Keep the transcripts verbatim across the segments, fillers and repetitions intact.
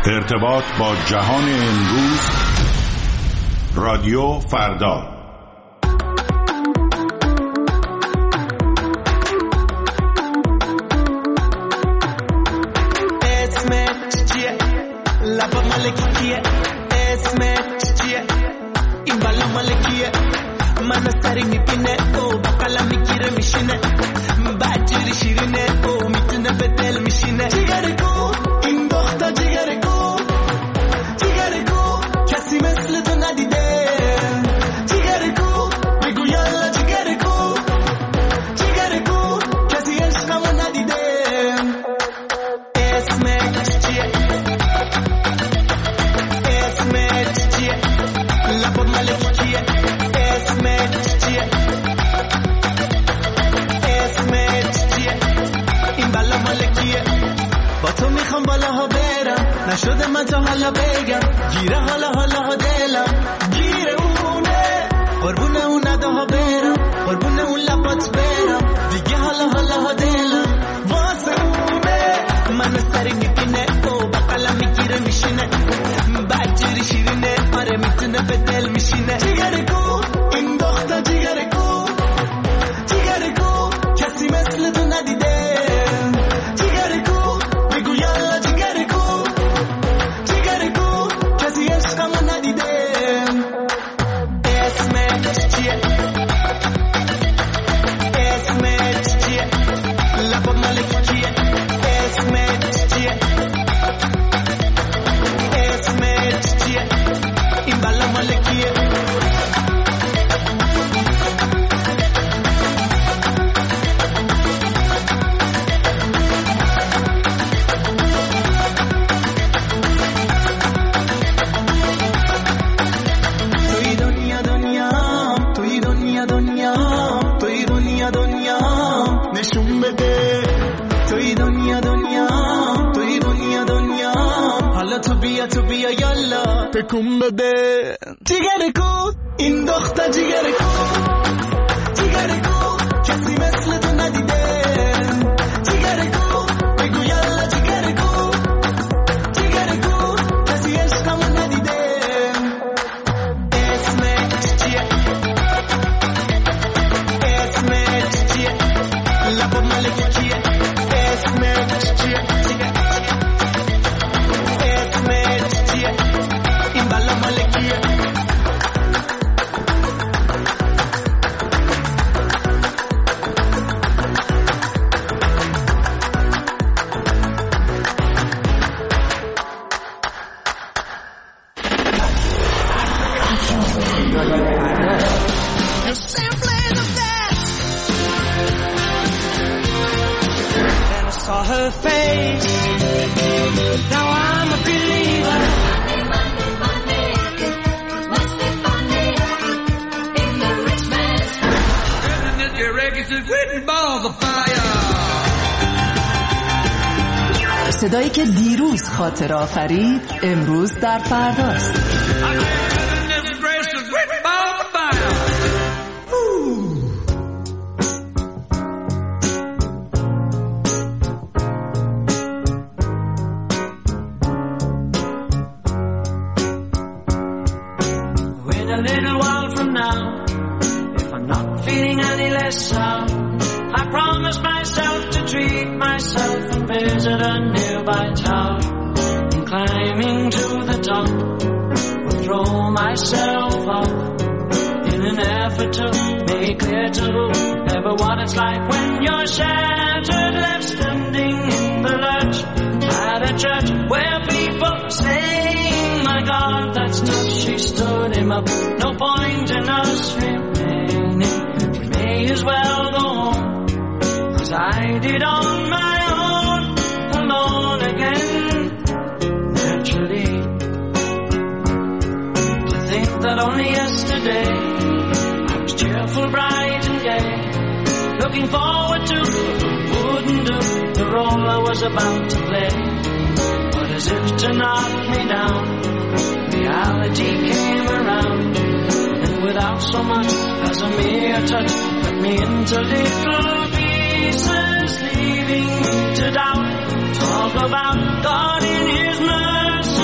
ارتباط با جهان امروز، رادیو فردا. اسمت چیه؟ لبا مال کیه؟ اسمت چیه؟ این بالا مال کیه؟ من سری میبینه او با قلم میگیره میشینه، بدجوری شیرینه او میتونه به دل میشینه. جیگر کو این دختر، جیگر کو، جیگر کو کسی مثل تو ندیده. جیگر کو بگو یالا، جیگر کو، جیگر کو کسی عشقمو ندیده. اسمت چیه؟ اسمت چیه؟ لبا مال کیه؟ اسمت چیه؟ اسمت چیه؟ این بالا مال کیه؟ با تو میخوام بالاها برم، نشده من تا حالا بگم. گیره حالا حالا ها دلم، گیره اونه، قربونه اون نداها برم، قربونه اون لبات برم. دیگه حالا حالا ها دلم واسه اونه. من سری میبینه او با قلم میگیره میشینه، بدجوری شیرینه آره میتونه به دل میشینه. جیگر کو این دختر، جیگر کو، جیگر کو کسی مثل تو ندیده. جیگر کو بگو یالا، جیگر کو، جیگر کو کسی عشقمو ندیده. اسمت چیه؟ اسمت چیه؟ لبا مال کیه؟ اسمت چیه؟ اسمت چیه؟ این بالا مال کیه؟ توی دنیا دنیا، توی دنیا دنیا، توی دنیا دنیا نشون بده. توی دنیا دنیا، توی دنیا دنیا حالا تو بیا، تو بیا یالا تکون بده. جیگر کو این دختر، جیگر کو، جیگر کو کسی مثل تو ندیده. جیگر کو بگو یالا، جیگر کو، جیگر کو کسی عشقمو ندیده. اسمت چیه؟ اسمت چیه؟ لبا مال کیه؟ اسمت چیه؟ اسمت چیه؟ این بالا مال کیه؟ You're simply the best. Then I saw her face. Now I'm a believer. Monday, Monday, Monday. It must be funny in the rich man's house. Isn't it your reggae written balls of fire? صدایی که دیروز خاطر آفرید امروز در فرداست. A little while from now, if I'm not feeling any less sound, I promise myself to treat myself and visit a nearby town. And climbing to the top, will throw myself up in an effort to make clear to whoever what it's like when you're shattered, left standing in the lurch at a church where people saying, my God, that's tough. She stood him up. No point in us remaining. We may as well go home, 'cause I did on my own, alone again. Naturally, to think that only yesterday I was cheerful, bright and gay, looking forward to wouldn't do the role I was about to play. But as if to knock me down, reality came around, and without so much as a mere touch, cut me into little pieces, leaving me to doubt. Talk about God in His mercy.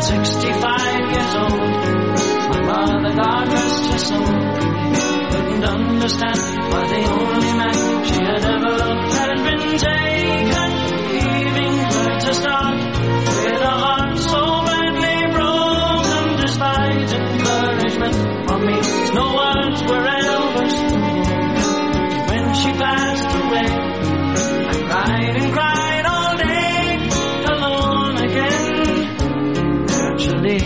sixty-five years old. My mother, God rest her soul, couldn't understand why the only man she had ever loved had been taken, leaving her to start with a heart so badly broken. Despite encouragement from me, no words were ever spoken. When she passed away, I cried and cried all day, alone again, naturally.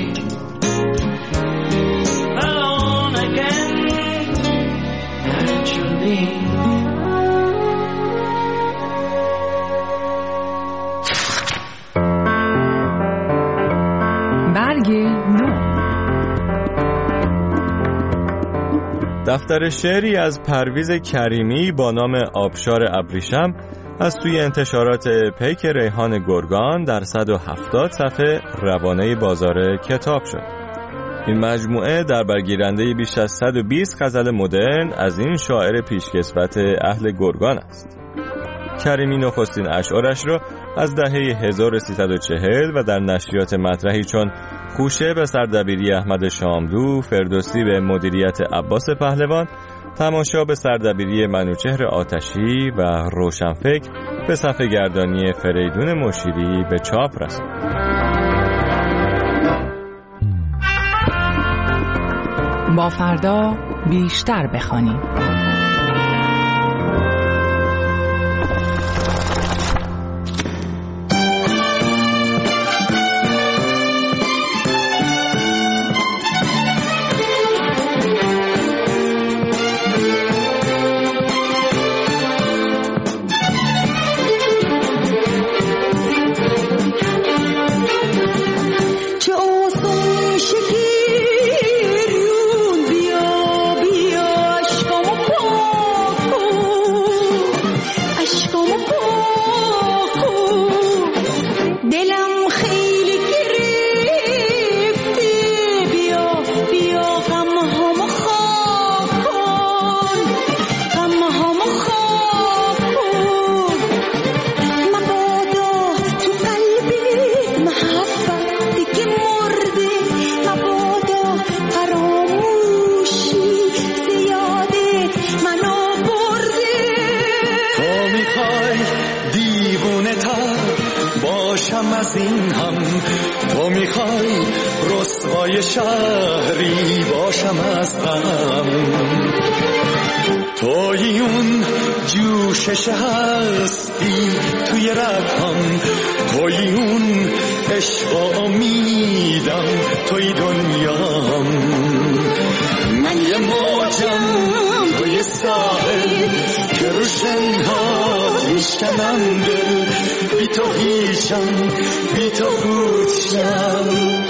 Alone again, naturally. برگ نو. دفتر شعری از پرویز کریمی با نام آبشار ابریشم از سوی انتشارات پیک ریحان گرگان در صد و هفتاد صفحه روانه بازار کتاب شد. این مجموعه در برگیرنده بیش از صد و بیست غزل مدرن از این شاعر پیشکسوت اهل گرگان است. کریمی نخستین اشعارش را از دهه هزار و سیصد و چهل و در نشریات مطرحی چون خوشه به سردبیری احمد شاملو، فردوسی به مدیریت عباس پهلوان، تماشا به سردبیری منوچهر آتشی و روشنفکر به صفحه گردانی فریدون مشیری به چاپ رسید. با فردا بیشتر بخوانیم. از این هم تو میخوای رسوای شهری باشم از غم، توی اون جوشش هستی توی رگم، توی اون عشق و امیدم توی دنیام، من یه موجم توی ساحل که رو شنهات میشکنم دل، بی تو هیچم بی تو پوچم.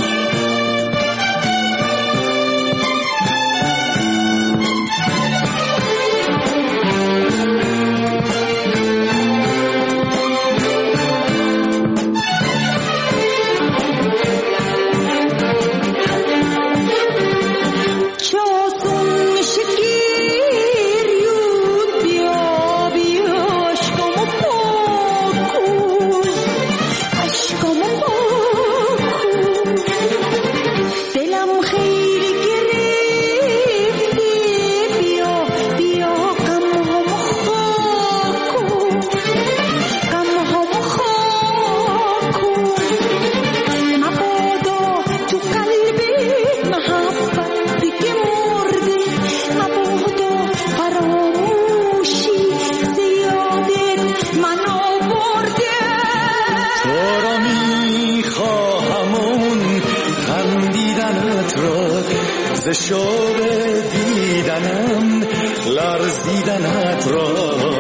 شوق دیدنم لرزیدنت را،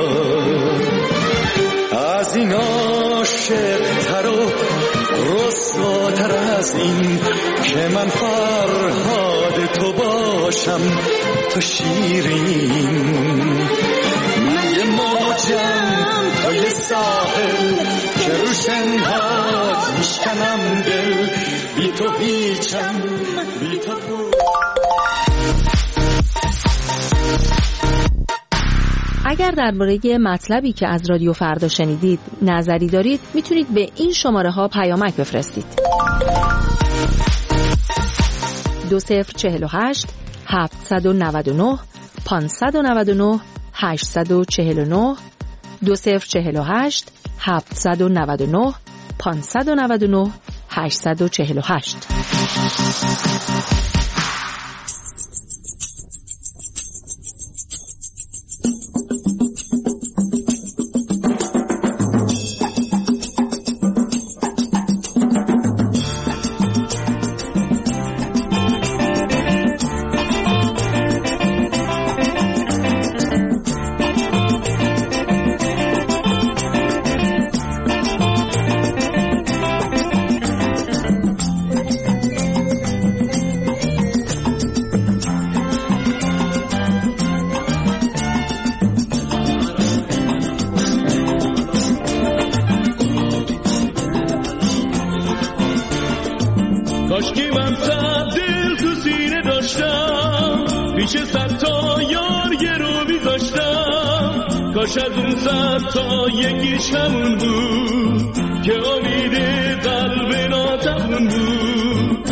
از این عاشق تر و رسواتر از این که من فرهاد تو باشم تو شیرین، من یه موجم توی ساحل که رو شنهات میشکنم دل، بی تو هیچم بی تو بود. اگر درباره مطلبی که از رادیو فردا شنیدید نظری دارید، میتونید به این شماره ها پیامک بفرستید. دو صفر چهل و هشت هفتصد و نود و نه پانصد و نود و نه هشتصد و چهل و نه دو صفر چهل و هشت هفتصد و نود و نه پانصد و نود و نه هشتصد و چهل و هشت. کاشکی من صد دل تو سینه داشتم، پیش صد تا یار گرو میذاشتم. کاش از اون صد تا یکیش همون بود که امید قلب ناتمون بود.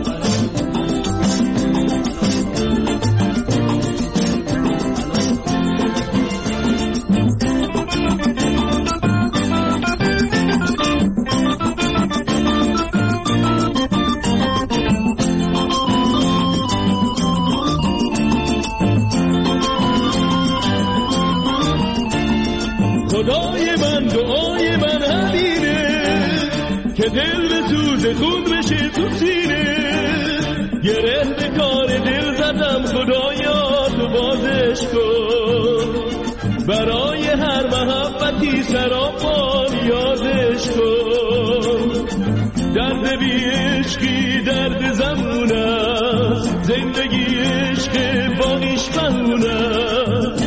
خدای من دعای من همینه که دل به سوز خود بشه تو سینه. گره به کار دل زدم خدایا تو بازش کن، برای هر محبتی سراپا یادش کن. درد بی عشقی درد زمون است، زندگی عشق باقیش بمون است.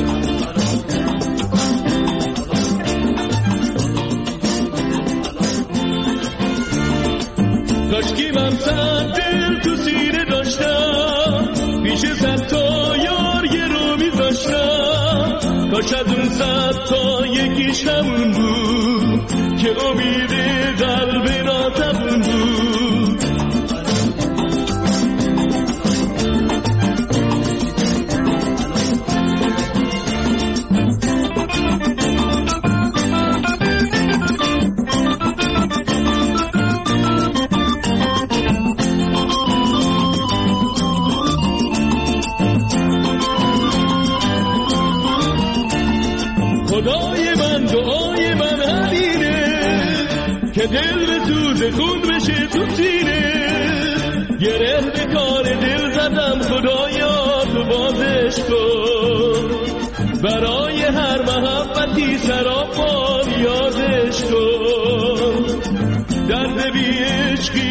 کاشکی من صد دل تو سینه داشتم، پیش صد تا یار گرو میذاشتم. کاش از اون صد تا یکیش همون بود که امید قلب ناتمون بود. خدای من دعای من همینه که دل به سوز خون بشه تو سینه. گره به کار دل زدم خدایا تو بازش کن، برای هر محبتی سراپا یادش کن. درد بی عشقی